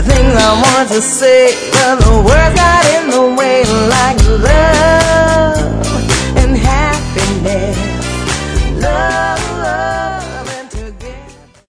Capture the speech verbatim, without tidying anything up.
the things I want to say, but the words got in the way like love.